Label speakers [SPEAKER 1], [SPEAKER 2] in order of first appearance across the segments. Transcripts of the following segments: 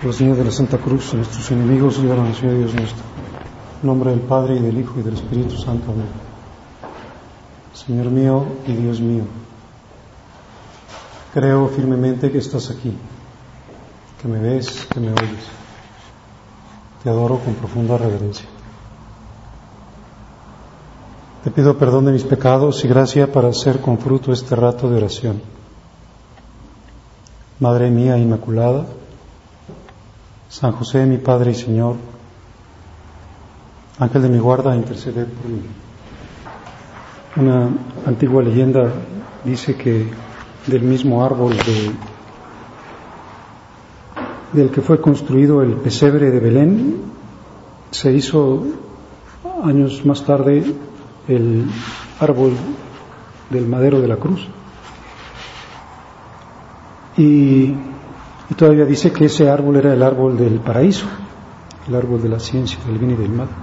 [SPEAKER 1] Por la señal de la Santa Cruz, a nuestros enemigos, líbranos, Señor Dios nuestro. En nombre del Padre, y del Hijo, y del Espíritu Santo. Amén. Señor mío y Dios mío, creo firmemente que estás aquí, que me ves, que me oyes. Te adoro con profunda reverencia. Te pido perdón de mis pecados y gracia para hacer con fruto este rato de oración. Madre mía Inmaculada, San José, mi Padre y Señor, Ángel de mi guarda, interceded por mí. Una antigua leyenda dice que del mismo árbol del que fue construido el pesebre de Belén, se hizo años más tarde el árbol del madero de la cruz. Y todavía dice que ese árbol era el árbol del paraíso, el árbol de la ciencia, del bien y del mal.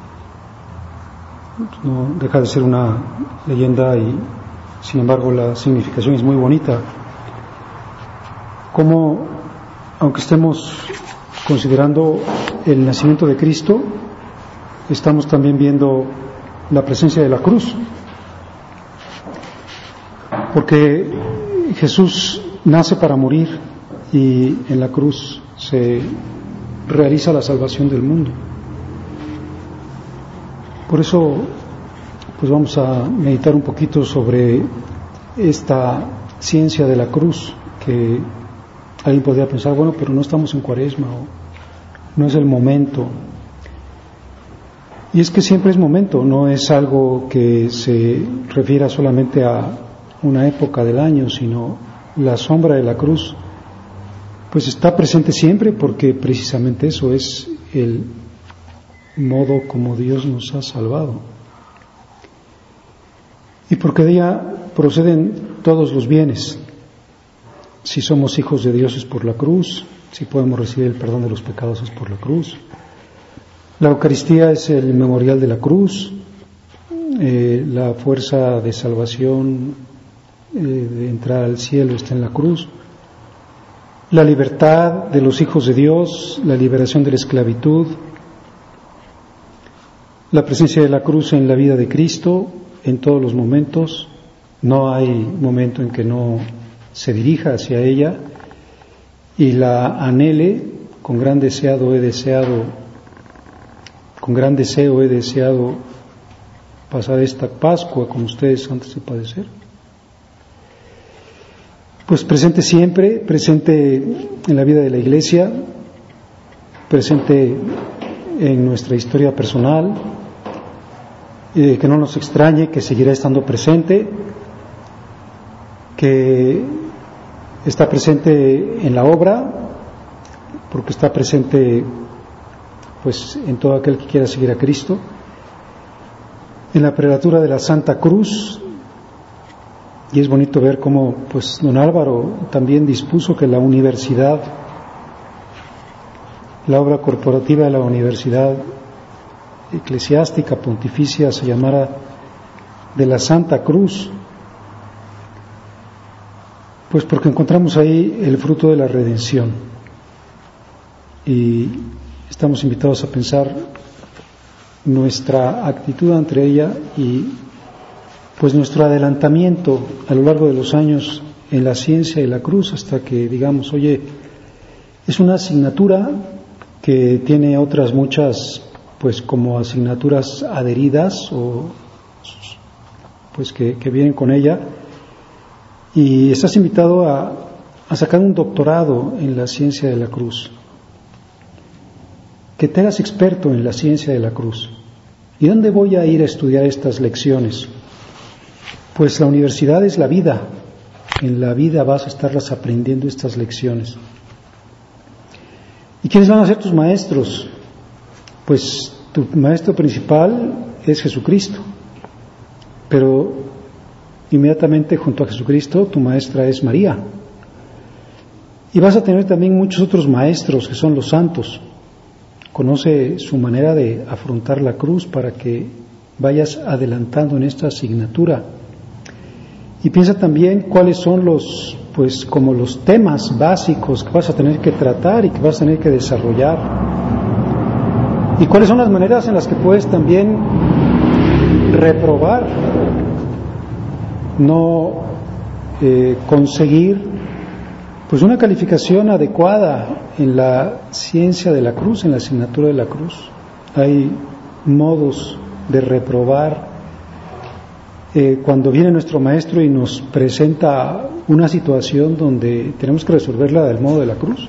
[SPEAKER 1] No deja de ser una leyenda y, sin embargo, la significación es muy bonita. Como, aunque estemos considerando el nacimiento de Cristo, estamos también viendo la presencia de la cruz. Porque Jesús nace para morir y en la cruz se realiza la salvación del mundo. Por eso, pues vamos a meditar un poquito sobre esta ciencia de la cruz, que alguien podría pensar, bueno, pero no estamos en Cuaresma, o no es el momento. Y es que siempre es momento, no es algo que se refiera solamente a una época del año, sino la sombra de la cruz pues está presente siempre, porque precisamente eso es el modo como Dios nos ha salvado. Y porque de ella proceden todos los bienes. Si somos hijos de Dios es por la cruz, si podemos recibir el perdón de los pecados es por la cruz. La Eucaristía es el memorial de la cruz, la fuerza de salvación, de entrar al cielo está en la cruz. La libertad de los hijos de Dios, la liberación de la esclavitud, la presencia de la cruz en la vida de Cristo en todos los momentos. No hay momento en que no se dirija hacia ella y la anhele. Con gran deseo he deseado pasar esta Pascua con ustedes antes de padecer. Pues presente siempre, presente en la vida de la Iglesia, presente en nuestra historia personal, que no nos extrañe, que seguirá estando presente, que está presente en la obra, porque está presente pues en todo aquel que quiera seguir a Cristo, en la prelatura de la Santa Cruz. Y es bonito ver cómo pues don Álvaro también dispuso que la universidad, la obra corporativa de la universidad eclesiástica pontificia se llamara de la Santa Cruz, pues porque encontramos ahí el fruto de la redención y estamos invitados a pensar nuestra actitud ante ella y pues nuestro adelantamiento a lo largo de los años en la ciencia y la cruz, hasta que digamos, oye, es una asignatura que tiene otras muchas, pues como asignaturas adheridas o pues que vienen con ella, y estás invitado a sacar un doctorado en la ciencia de la cruz, que te hagas experto en la ciencia de la cruz. ¿Y dónde voy a ir a estudiar estas lecciones? Pues la universidad es la vida. En la vida vas a estarlas aprendiendo estas lecciones. ¿Y quiénes van a ser tus maestros? Pues tu maestro principal es Jesucristo, pero inmediatamente junto a Jesucristo tu maestra es María. Y vas a tener también muchos otros maestros que son los santos. Conoce su manera de afrontar la cruz para que vayas adelantando en esta asignatura. Y piensa también cuáles son los pues como los temas básicos que vas a tener que tratar y que vas a tener que desarrollar. ¿Y cuáles son las maneras en las que puedes también reprobar? No conseguir pues una calificación adecuada en la ciencia de la cruz, en la asignatura de la cruz. Hay modos de reprobar. Cuando viene nuestro maestro y nos presenta una situación donde tenemos que resolverla del modo de la cruz,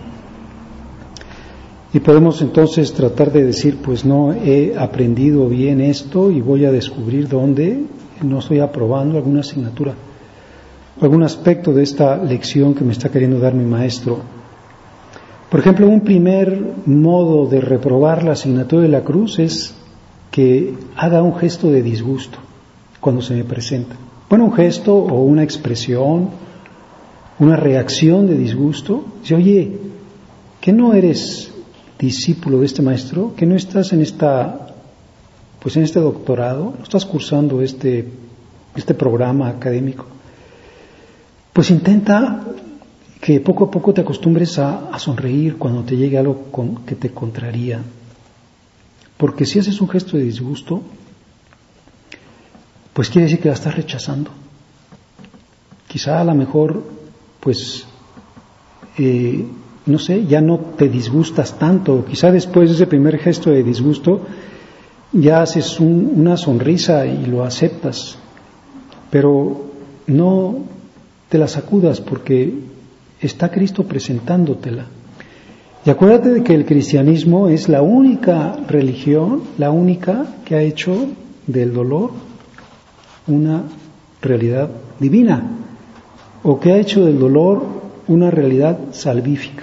[SPEAKER 1] y podemos entonces tratar de decir, pues no he aprendido bien esto y voy a descubrir dónde no estoy aprobando alguna asignatura, algún aspecto de esta lección que me está queriendo dar mi maestro. Por ejemplo, un primer modo de reprobar la asignatura de la cruz es que haga un gesto de disgusto cuando se me presenta. Bueno, un gesto o una expresión, una reacción de disgusto. Dice, oye, ¿qué no eres discípulo de este maestro? ¿Que no estás en en este doctorado? ¿No estás cursando este programa académico? Pues intenta que poco a poco te acostumbres a sonreír cuando te llegue algo que te contraría. Porque si haces un gesto de disgusto, pues quiere decir que la estás rechazando. Quizá a lo mejor, no sé, ya no te disgustas tanto. Quizá después de ese primer gesto de disgusto, ya haces una sonrisa y lo aceptas. Pero no te la sacudas porque está Cristo presentándotela. Y acuérdate de que el cristianismo es la única religión, la única que ha hecho del dolor una realidad divina, o que ha hecho del dolor una realidad salvífica.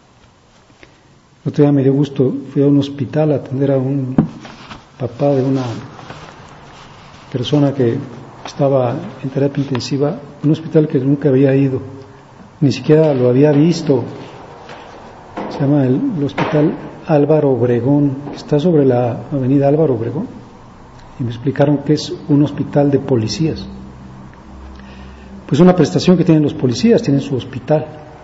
[SPEAKER 1] El otro día me dio gusto, fui a un hospital a atender a un papá de una persona que estaba en terapia intensiva, un hospital que nunca había ido, ni siquiera lo había visto. Se llama el Hospital Álvaro Obregón, que está sobre la avenida Álvaro Obregón. Y me explicaron que es un hospital de policías. Pues una prestación que tienen los policías, tienen su hospital.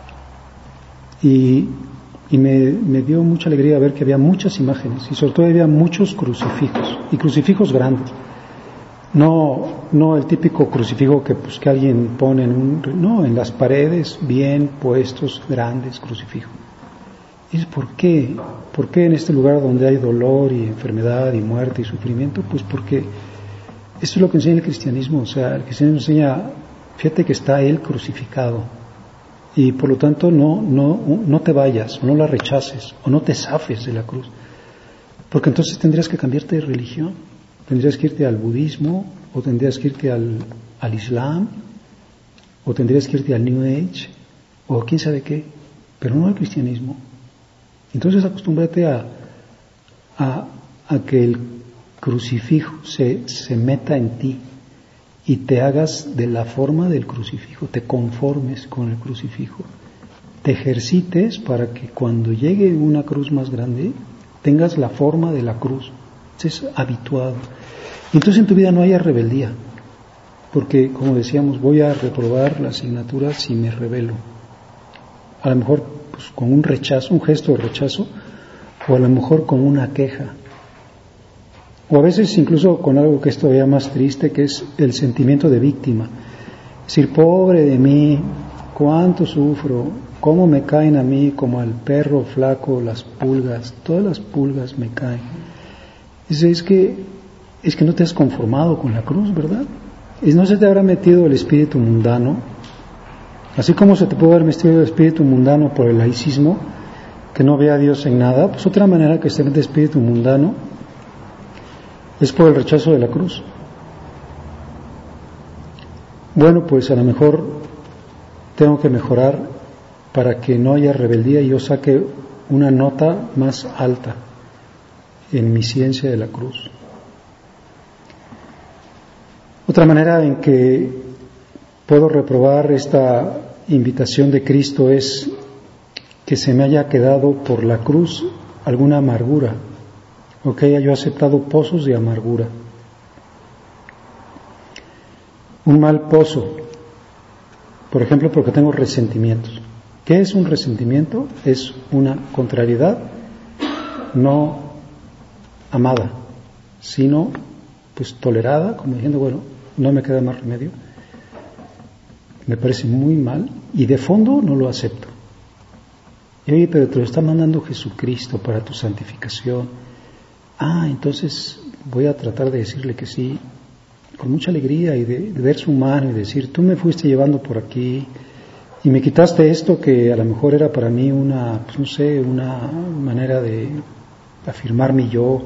[SPEAKER 1] Y me dio mucha alegría ver que había muchas imágenes y sobre todo había muchos crucifijos, y crucifijos grandes. No el típico crucifijo que alguien pone en las paredes, bien puestos, grandes crucifijos. ¿Y por qué? ¿Por qué en este lugar donde hay dolor y enfermedad y muerte y sufrimiento? Pues porque esto es lo que enseña el cristianismo. O sea, el cristianismo enseña, fíjate que está Él crucificado y por lo tanto no te vayas, o no la rechaces, o no te zafes de la cruz, porque entonces tendrías que cambiarte de religión, tendrías que irte al budismo, o tendrías que irte al islam, o tendrías que irte al New Age, o quién sabe qué, pero no al cristianismo. Entonces acostúmbrate a que el crucifijo se meta en ti y te hagas de la forma del crucifijo, te conformes con el crucifijo, te ejercites para que cuando llegue una cruz más grande tengas la forma de la cruz, estés habituado. Y entonces en tu vida no haya rebeldía, porque como decíamos, voy a reprobar la asignatura si me rebelo. A lo mejor con un rechazo, un gesto de rechazo, o a lo mejor con una queja, o a veces incluso con algo que es todavía más triste, que es el sentimiento de víctima. Es decir, pobre de mí, cuánto sufro, cómo me caen a mí como al perro flaco las pulgas, todas las pulgas me caen. Es que no te has conformado con la cruz, ¿verdad? No se te habrá metido el espíritu mundano. Así como se te puede haber metido el espíritu mundano por el laicismo, que no ve a Dios en nada, pues otra manera que se mete el espíritu mundano es por el rechazo de la cruz. Bueno, pues a lo mejor tengo que mejorar para que no haya rebeldía y yo saque una nota más alta en mi ciencia de la cruz. Otra manera en que puedo reprobar esta invitación de Cristo es que se me haya quedado por la cruz alguna amargura, o que haya yo aceptado pozos de amargura. Un mal pozo Por ejemplo, porque tengo resentimientos. ¿Qué es un resentimiento? Es una contrariedad no amada, sino pues tolerada, como diciendo, bueno, no me queda más remedio, me parece muy mal y de fondo no lo acepto. Y oye, pero te lo está mandando Jesucristo para tu santificación. Entonces voy a tratar de decirle que sí, con mucha alegría y de ver su mano y decir, tú me fuiste llevando por aquí y me quitaste esto que a lo mejor era para mí una manera de afirmar mi yo,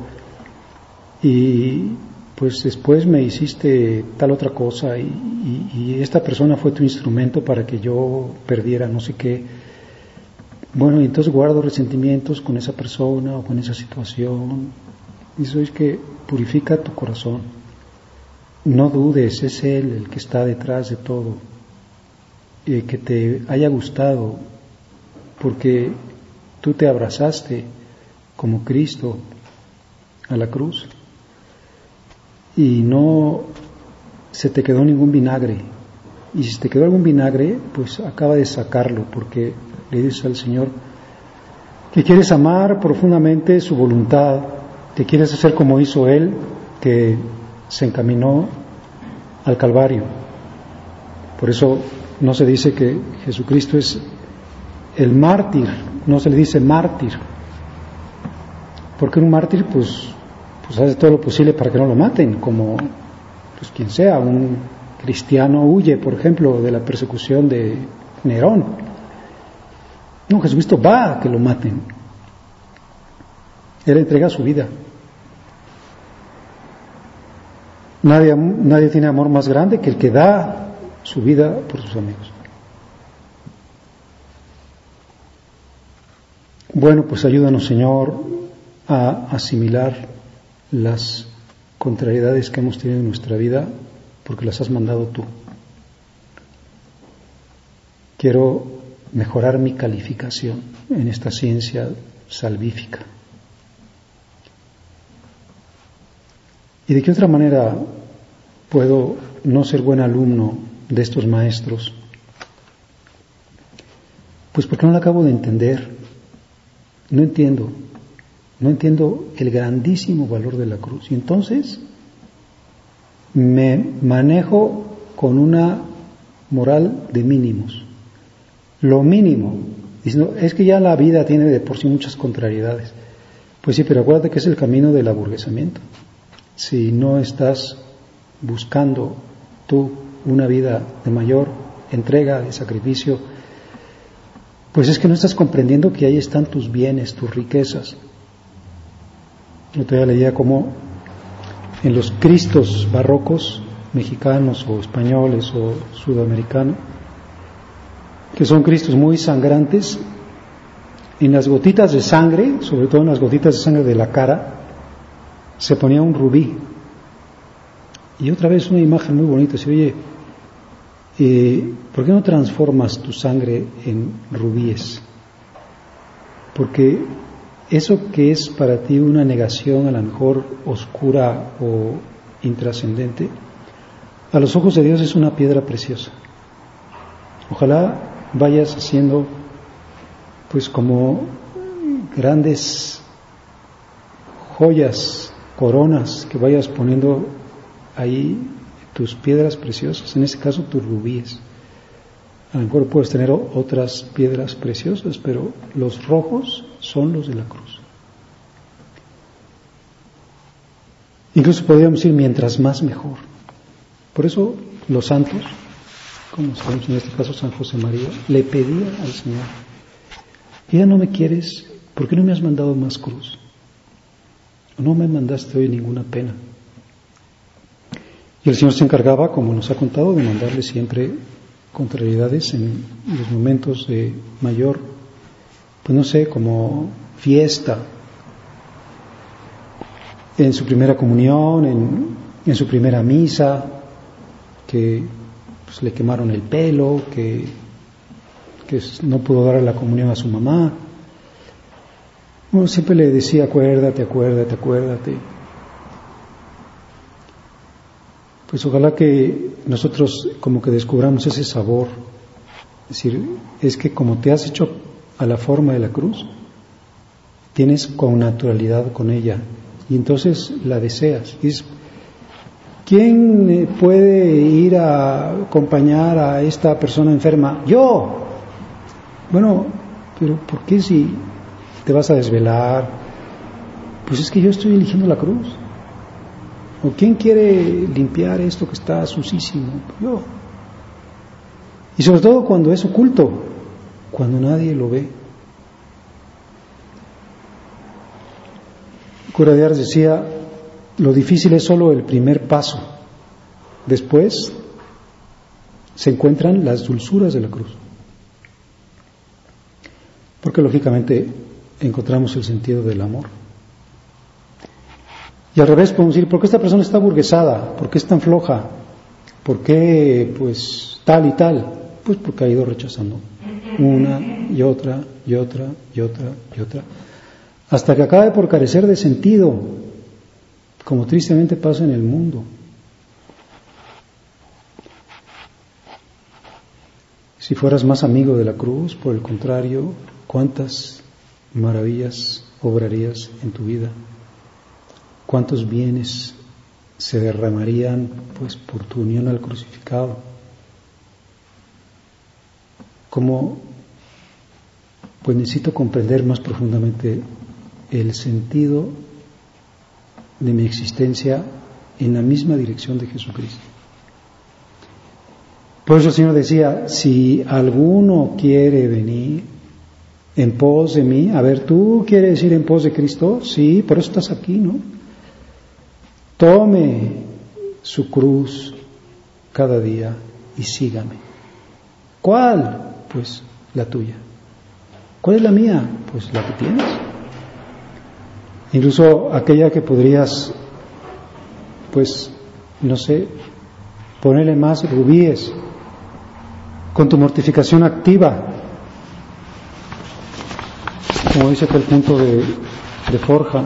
[SPEAKER 1] y pues después me hiciste tal otra cosa y esta persona fue tu instrumento para que yo perdiera no sé qué. Bueno, y entonces guardo resentimientos con esa persona o con esa situación. Y eso es que purifica tu corazón. No dudes, es Él el que está detrás de todo. Que te haya gustado porque tú te abrazaste como Cristo a la cruz y no se te quedó ningún vinagre. Y si te quedó algún vinagre, pues acaba de sacarlo, porque le dices al Señor que quieres amar profundamente su voluntad, que quieres hacer como hizo Él, que se encaminó al Calvario. Por eso no se dice que Jesucristo es el mártir, no se le dice mártir, porque un mártir pues hace todo lo posible para que no lo maten, como pues quien sea. Un cristiano huye, por ejemplo, de la persecución de Nerón. No, Jesucristo va a que lo maten. Él entrega su vida. Nadie tiene amor más grande que el que da su vida por sus amigos. Bueno, pues ayúdanos, Señor, a asimilar las contrariedades que hemos tenido en nuestra vida, porque las has mandado tú. Quiero mejorar mi calificación en esta ciencia salvífica. ¿Y de qué otra manera puedo no ser buen alumno de estos maestros? Pues porque no lo acabo de entender. No entiendo el grandísimo valor de la cruz. Y entonces me manejo con una moral de mínimos. Lo mínimo. Diciendo, es que ya la vida tiene de por sí muchas contrariedades. Pues sí, pero acuérdate que es el camino del aburguesamiento. Si no estás buscando tú una vida de mayor entrega, de sacrificio, pues es que no estás comprendiendo que ahí están tus bienes, tus riquezas. Yo todavía leía cómo en los Cristos barrocos, mexicanos o españoles o sudamericanos, que son Cristos muy sangrantes, en las gotitas de sangre, sobre todo en las gotitas de sangre de la cara, se ponía un rubí. Y otra vez una imagen muy bonita, se oye, ¿por qué no transformas tu sangre en rubíes? Porque eso que es para ti una negación a lo mejor oscura o intrascendente, a los ojos de Dios es una piedra preciosa. Ojalá vayas haciendo pues como grandes joyas, coronas, que vayas poniendo ahí tus piedras preciosas, en este caso tus rubíes. A lo mejor puedes tener otras piedras preciosas, pero los rojos son los de la cruz. Incluso podríamos decir, mientras más mejor. Por eso los santos, como sabemos en este caso San José María, le pedía al Señor, ya no me quieres, ¿por qué no me has mandado más cruz? No me mandaste hoy ninguna pena. Y el Señor se encargaba, como nos ha contado, de mandarle siempre contrariedades en los momentos de mayor, pues no sé, como fiesta, en su primera comunión, en su primera misa, que pues, le quemaron el pelo, que no pudo dar la comunión a su mamá. Bueno, siempre le decía, acuérdate. Pues ojalá que nosotros como que descubramos ese sabor Es decir, es que como te has hecho a la forma de la cruz, tienes connaturalidad con ella y entonces la deseas. ¿Quién puede ir a acompañar a esta persona enferma? ¡Yo! Bueno, pero ¿por qué si te vas a desvelar? Pues es que yo estoy eligiendo la cruz. ¿O quién quiere limpiar esto que está sucísimo? Yo. Y sobre todo cuando es oculto, cuando nadie lo ve. El cura de Ars decía, lo difícil es solo el primer paso. Después se encuentran las dulzuras de la cruz. Porque lógicamente encontramos el sentido del amor. Y al revés podemos decir, ¿por qué esta persona está burguesada? ¿Por qué es tan floja? ¿Por qué pues tal y tal? Pues porque ha ido rechazando una y otra y otra y otra y otra, hasta que acabe por carecer de sentido, como tristemente pasa en el mundo. Si fueras más amigo de la cruz, por el contrario, cuántas maravillas obrarías en tu vida, cuántos bienes se derramarían pues por tu unión al crucificado. Cómo pues necesito comprender más profundamente el sentido de mi existencia en la misma dirección de Jesucristo. Por eso el Señor decía, si alguno quiere venir en pos de mí, a ver, ¿tú quieres ir en pos de Cristo? Sí, por eso estás aquí, ¿no? Tome su cruz cada día y sígame. ¿Cuál? Pues la tuya. ¿Cuál es la mía? Pues la que tienes. Incluso aquella que podrías, pues, no sé, ponerle más rubíes, con tu mortificación activa, como dice aquel punto de Forja.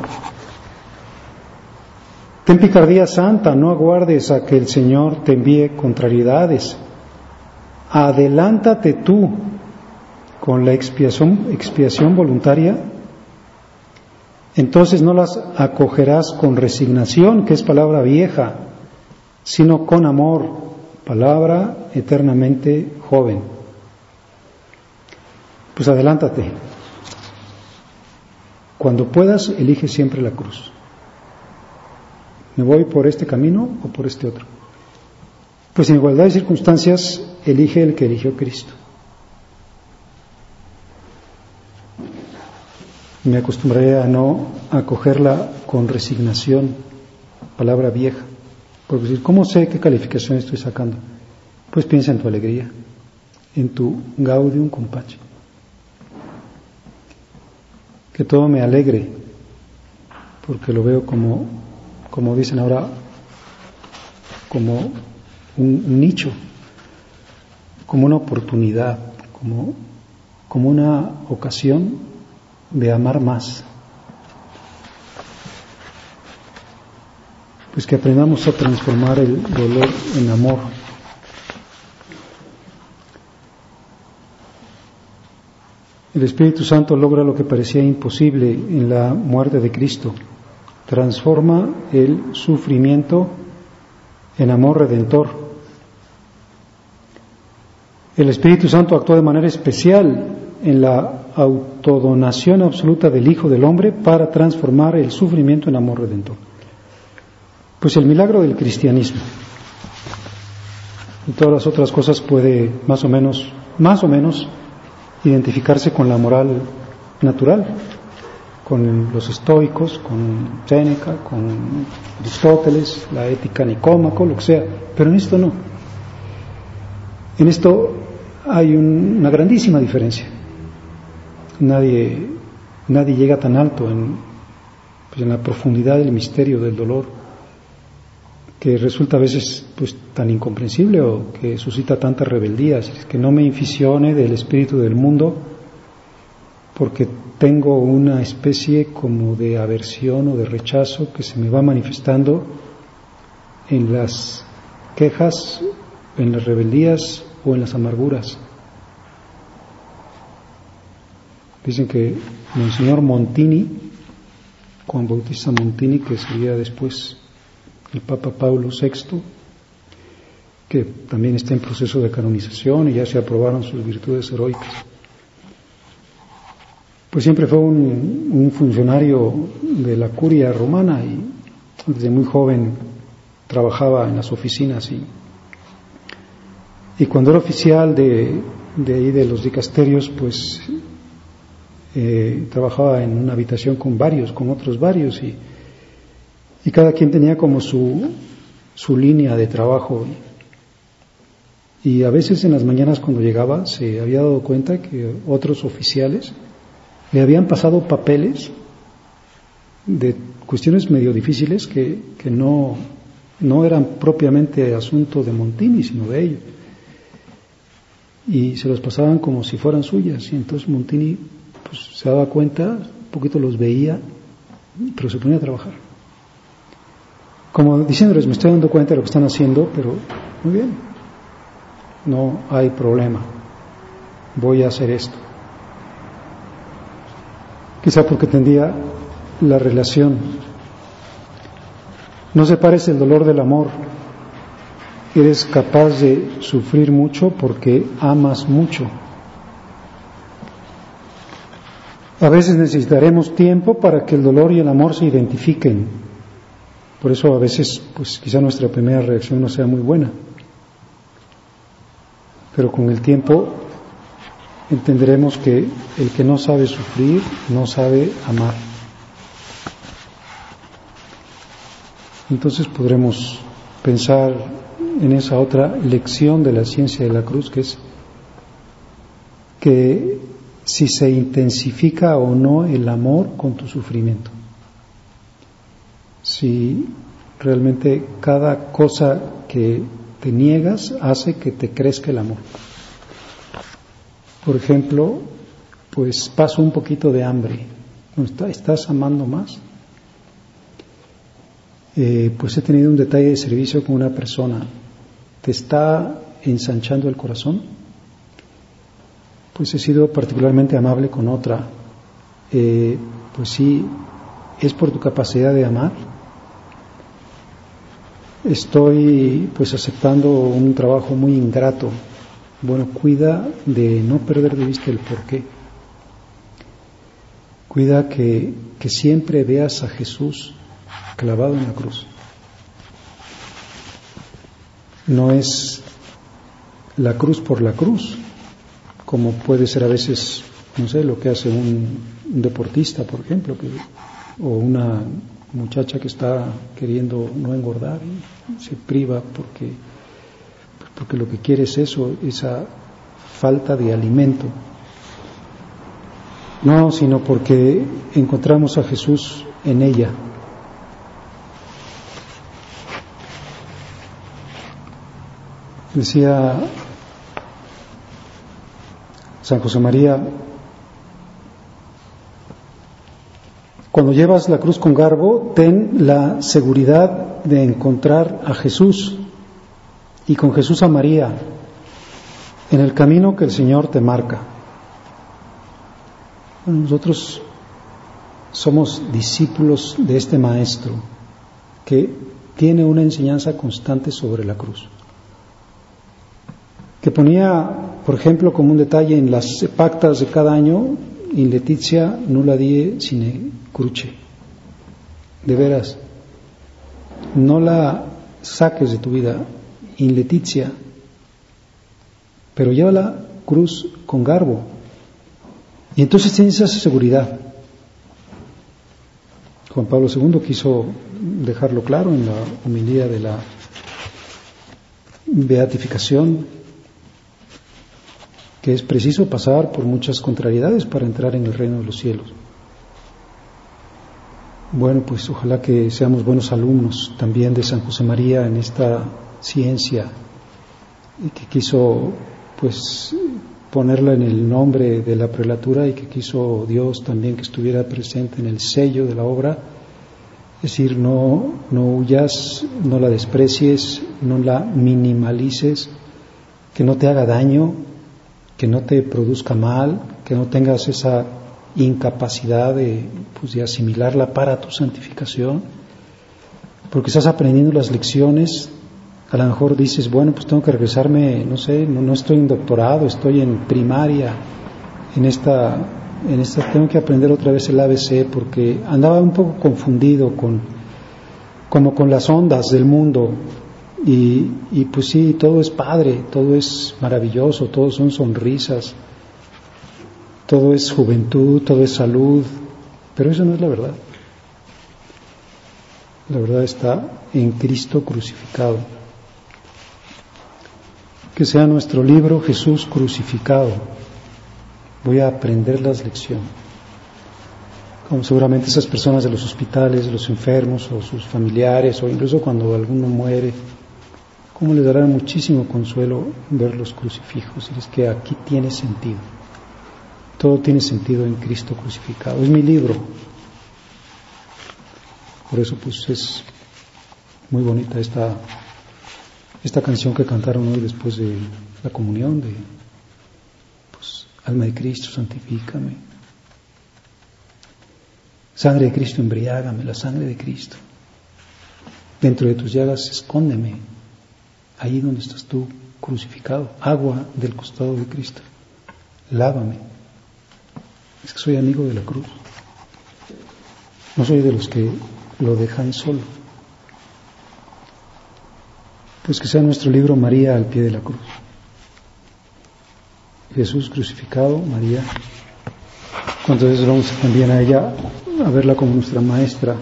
[SPEAKER 1] Ten picardía santa, no aguardes a que el Señor te envíe contrariedades. Adelántate tú con la expiación voluntaria, entonces no las acogerás con resignación, que es palabra vieja, sino con amor, palabra eternamente joven. Pues adelántate. Cuando puedas, elige siempre la cruz. ¿Me voy por este camino o por este otro? Pues en igualdad de circunstancias, elige el que eligió Cristo. Me acostumbraré a no acogerla con resignación, palabra vieja. Porque decir, ¿cómo sé qué calificación estoy sacando? Pues piensa en tu alegría, en tu gaudium compache. Que todo me alegre, porque lo veo como dicen ahora, como un nicho, como una oportunidad, como una ocasión de amar más. Pues que aprendamos a transformar el dolor en amor. El Espíritu Santo logra lo que parecía imposible en la muerte de Cristo. Transforma el sufrimiento en amor redentor. El Espíritu Santo actúa de manera especial en la autodonación absoluta del Hijo del Hombre para transformar el sufrimiento en amor redentor. Pues el milagro del cristianismo y todas las otras cosas puede más o menos identificarse con la moral natural, con los estoicos, con Séneca, con Aristóteles, la ética nicómaco, lo que sea, pero en esto no. En esto hay una grandísima diferencia. Nadie llega tan alto en la profundidad del misterio del dolor, que resulta a veces pues tan incomprensible o que suscita tanta rebeldía. Es que no me inficione del espíritu del mundo, porque tengo una especie como de aversión o de rechazo que se me va manifestando en las quejas, en las rebeldías o en las amarguras. Dicen que Monseñor Montini, Juan Bautista Montini, que sería después el Papa Paulo VI, que también está en proceso de canonización y ya se aprobaron sus virtudes heroicas, pues siempre fue un funcionario de la curia romana y desde muy joven trabajaba en las oficinas y cuando era oficial de ahí de los dicasterios, pues trabajaba en una habitación con otros varios y cada quien tenía como su línea de trabajo y a veces en las mañanas cuando llegaba se había dado cuenta que otros oficiales le habían pasado papeles de cuestiones medio difíciles que no eran propiamente asunto de Montini, sino de ellos. Y se los pasaban como si fueran suyas. Y entonces Montini pues, se daba cuenta, un poquito los veía, pero se ponía a trabajar. Como diciéndoles, me estoy dando cuenta de lo que están haciendo, pero muy bien, no hay problema, voy a hacer esto. Quizá porque tendría la relación. No separes el dolor del amor. Eres capaz de sufrir mucho porque amas mucho. A veces necesitaremos tiempo para que el dolor y el amor se identifiquen. Por eso a veces, pues quizá nuestra primera reacción no sea muy buena. Pero con el tiempo entenderemos que el que no sabe sufrir, no sabe amar. Entonces podremos pensar en esa otra lección de la ciencia de la cruz, que es que si se intensifica o no el amor con tu sufrimiento. Si realmente cada cosa que te niegas hace que te crezca el amor. Por ejemplo, pues paso un poquito de hambre. ¿Estás amando más? Pues he tenido un detalle de servicio con una persona. ¿Te está ensanchando el corazón? Pues he sido particularmente amable con otra. Pues sí, ¿es por tu capacidad de amar? Estoy pues aceptando un trabajo muy ingrato. Bueno, cuida de no perder de vista el porqué. Cuida que siempre veas a Jesús clavado en la cruz. No es la cruz por la cruz, como puede ser a veces, no sé, lo que hace un deportista, por ejemplo, o una muchacha que está queriendo no engordar y se priva porque lo que quiere es eso, esa falta de alimento. No, sino porque encontramos a Jesús en ella. Decía San José María, cuando llevas la cruz con garbo, ten la seguridad de encontrar a Jesús y con Jesús a María en el camino que el Señor te marca. Bueno, nosotros somos discípulos de este Maestro que tiene una enseñanza constante sobre la cruz, que ponía, por ejemplo, como un detalle en las pactas de cada año, in Laetitia nulla die sine cruce. De veras, no la saques de tu vida, in Laetitia, pero lleva la cruz con garbo. Y entonces tienes esa seguridad. Juan Pablo II quiso dejarlo claro en la homilía de la beatificación, que es preciso pasar por muchas contrariedades para entrar en el reino de los cielos. Bueno, pues ojalá que seamos buenos alumnos también de San José María en esta ciencia, y que quiso pues ponerla en el nombre de la prelatura, y que quiso Dios también que estuviera presente en el sello de la obra. Es decir, no huyas, no la desprecies, no la minimalices, que no te haga daño, que no te produzca mal, que no tengas esa incapacidad de asimilarla para tu santificación, porque estás aprendiendo las lecciones. A lo mejor dices, bueno, pues tengo que regresarme, no sé, no estoy en doctorado, estoy en primaria, en esta tengo que aprender otra vez el ABC, porque andaba un poco confundido como con las ondas del mundo, y pues sí, todo es padre, todo es maravilloso, todo son sonrisas, todo es juventud, todo es salud, pero eso no es la verdad. La verdad está en Cristo crucificado. Que sea nuestro libro Jesús crucificado. Voy a aprender las lecciones. Como seguramente esas personas de los hospitales, los enfermos o sus familiares, o incluso cuando alguno muere, cómo les dará muchísimo consuelo ver los crucifijos. Y es que aquí tiene sentido. Todo tiene sentido en Cristo crucificado. Es mi libro. Por eso pues es muy bonita esta canción que cantaron hoy después de la comunión, de alma de Cristo, santifícame. Sangre de Cristo, embriágame, la sangre de Cristo. Dentro de tus llagas, escóndeme, ahí donde estás tú crucificado. Agua del costado de Cristo, lávame. Es que soy amigo de la cruz. No soy de los que lo dejan solo. Pues que sea nuestro libro María al pie de la cruz. Jesús crucificado, María. ¿Cuántas veces vamos también a ella a verla como nuestra maestra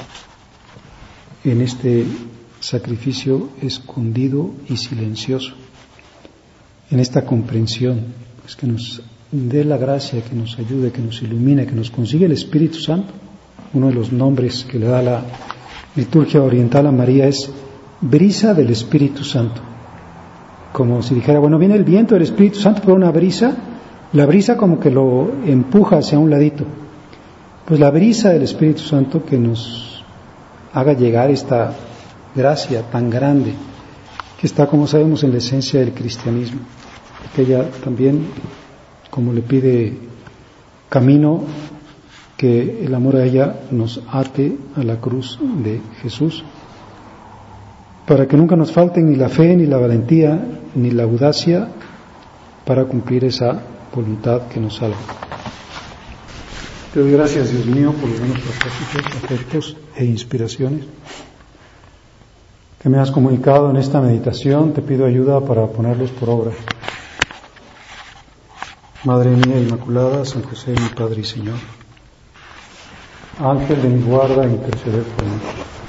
[SPEAKER 1] en este sacrificio escondido y silencioso, en esta comprensión? Pues que nos dé la gracia, que nos ayude, que nos ilumine, que nos consiga el Espíritu Santo. Uno de los nombres que le da la liturgia oriental a María es brisa del Espíritu Santo. Como si dijera, bueno, viene el viento del Espíritu Santo, pero una brisa, la brisa como que lo empuja hacia un ladito. Pues la brisa del Espíritu Santo que nos haga llegar esta gracia tan grande, que está, como sabemos, en la esencia del cristianismo. Que ella también, como le pide Camino, que el amor a ella nos ate a la cruz de Jesús, para que nunca nos falten ni la fe, ni la valentía, ni la audacia para cumplir esa voluntad que nos salva. Te doy gracias, Dios mío, por los buenos propósitos, afectos e inspiraciones que me has comunicado en esta meditación. Te pido ayuda para ponerlos por obra. Madre mía Inmaculada, San José, mi Padre y Señor, Ángel de mi guarda, interceded por mí.